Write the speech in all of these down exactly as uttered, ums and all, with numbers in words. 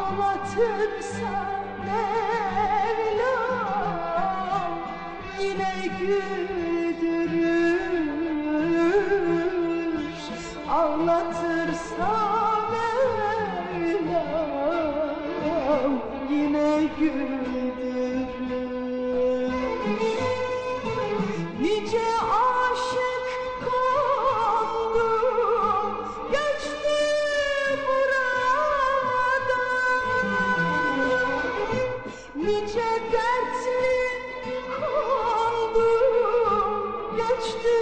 Ağlatırsa Mevlam yine güldürür. Ağlatırsa Mevlam yine güldürür. Nice aşık kondu göçtü buradan, nice dertli kondu göçtü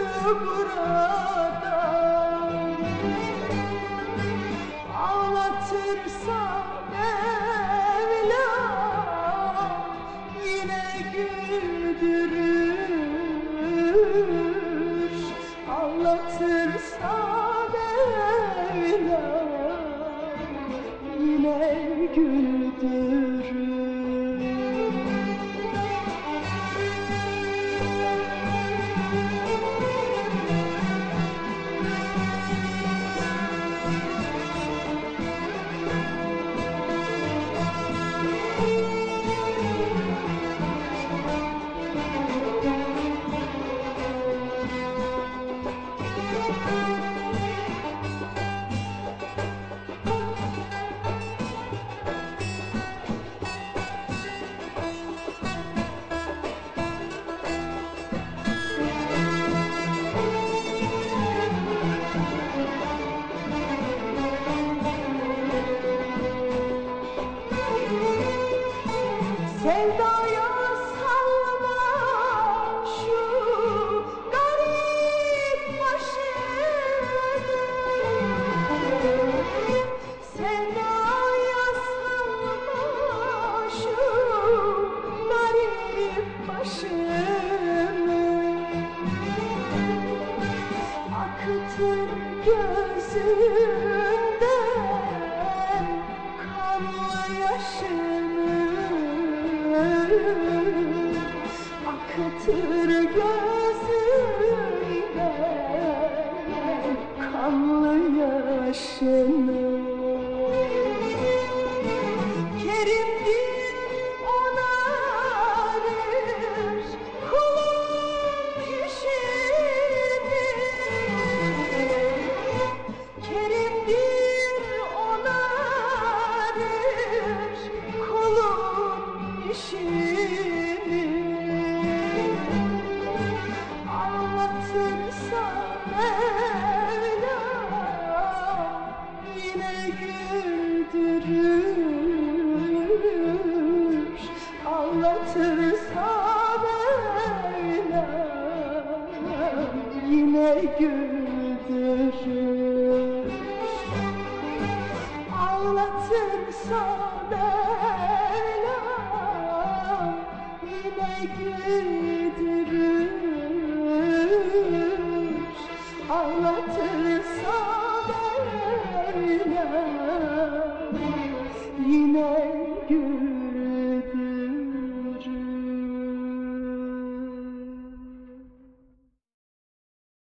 buradan. Ağlatırsa Mevlam yine güldürür. Ağlatırsa Mevlam yine güldürür. Sevdaya salma şu garip başını, sevdaya salma şu garip başını. Akıtır gözünden kanlı yaşını, akıtır gözünden kanlı yaşını. Kerimdir onarır kulun işini, Kerimdir onarır kulun işini. Ağlatırsa Mevlam yine güldürür. Ağlatırsa Mevlam yine güldürür. Ağlatırsa Mevlam yine güldürür. Ağlatırsa Mevlam yine güldürür.